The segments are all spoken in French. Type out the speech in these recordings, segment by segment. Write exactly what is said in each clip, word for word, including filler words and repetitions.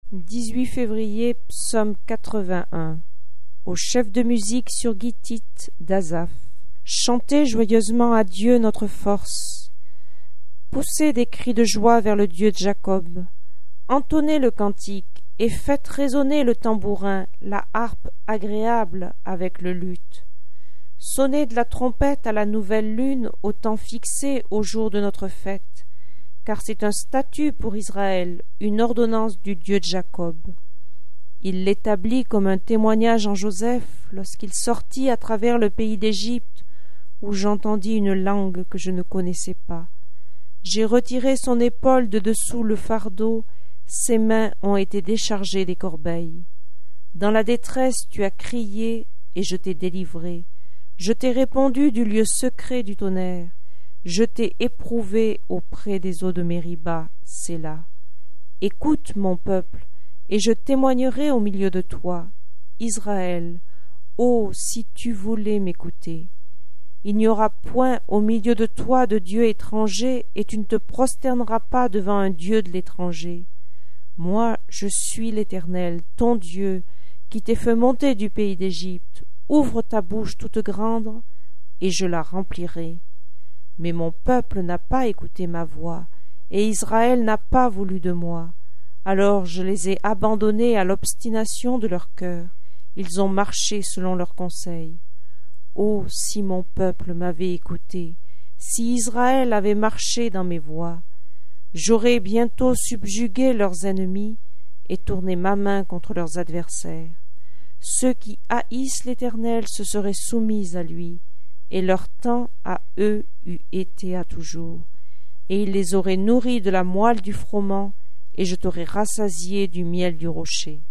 dix-huit février, psaume quatre-vingt-un. Au chef de musique sur guitite d'Asaph. Chantez joyeusement à Dieu notre force. Poussez des cris de joie vers le Dieu de Jacob. Entonnez le cantique et faites résonner le tambourin, la harpe agréable avec le luth. Sonnez de la trompette à la nouvelle lune au temps fixé au jour de notre fête, car c'est un statut pour Israël, une ordonnance du Dieu de Jacob. Il l'établit comme un témoignage en Joseph lorsqu'il sortit à travers le pays d'Égypte, où j'entendis une langue que je ne connaissais pas. J'ai retiré son épaule de dessous le fardeau, ses mains ont été déchargées des corbeilles. Dans la détresse tu as crié, et je t'ai délivré. Je t'ai répondu du lieu secret du tonnerre. Je t'ai éprouvé auprès des eaux de Mériba, Séla. Écoute, mon peuple, et je témoignerai au milieu de toi. Israël, ô, si tu voulais m'écouter. Il n'y aura point au milieu de toi de Dieu étranger, et tu ne te prosterneras pas devant un Dieu de l'étranger. Moi, je suis l'Éternel, ton Dieu, qui t'ai fait monter du pays d'Égypte. Ouvre ta bouche toute grande, et je la remplirai. Mais mon peuple n'a pas écouté ma voix, et Israël n'a pas voulu de moi. Alors je les ai abandonnés à l'obstination de leur cœur. Ils ont marché selon leurs conseils. Oh, si mon peuple m'avait écouté, si Israël avait marché dans mes voies, j'aurais bientôt subjugué leurs ennemis et tourné ma main contre leurs adversaires. Ceux qui haïssent l'Éternel se seraient soumis à lui, et leur temps à eux eût été à toujours. Et il les aurait nourris de la moelle du froment, et je t'aurais rassasié du miel du rocher.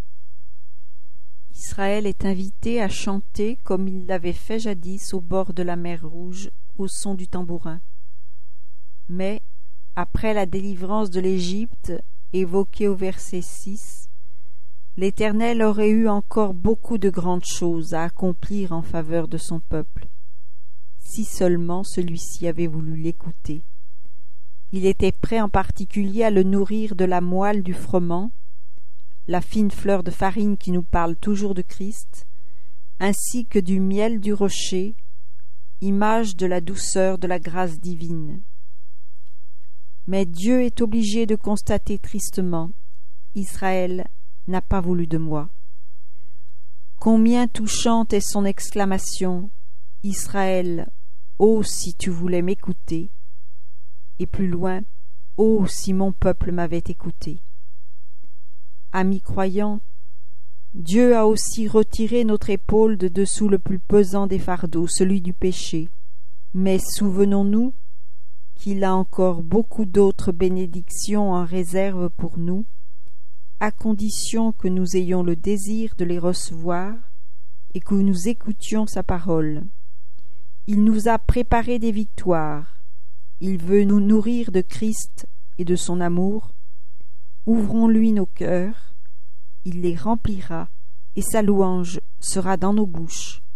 Israël est invité à chanter comme il l'avait fait jadis au bord de la mer Rouge, au son du tambourin. Mais, après la délivrance de l'Égypte, évoquée au verset six, l'Éternel aurait eu encore beaucoup de grandes choses à accomplir en faveur de son peuple, si seulement celui-ci avait voulu l'écouter. Il était prêt en particulier à le nourrir de la moelle du froment, la fine fleur de farine qui nous parle toujours de Christ, ainsi que du miel du rocher, image de la douceur de la grâce divine. Mais Dieu est obligé de constater tristement, Israël n'a pas voulu de moi. Combien touchante est son exclamation, Israël, ô si tu voulais m'écouter, et plus loin, ô si mon peuple m'avait écouté. Amis croyants, Dieu a aussi retiré notre épaule de dessous le plus pesant des fardeaux, celui du péché. Mais souvenons-nous qu'il a encore beaucoup d'autres bénédictions en réserve pour nous, à condition que nous ayons le désir de les recevoir et que nous écoutions sa parole. Il nous a préparé des victoires. Il veut nous nourrir de Christ et de son amour. Ouvrons-lui nos cœurs, il les remplira et sa louange sera dans nos bouches.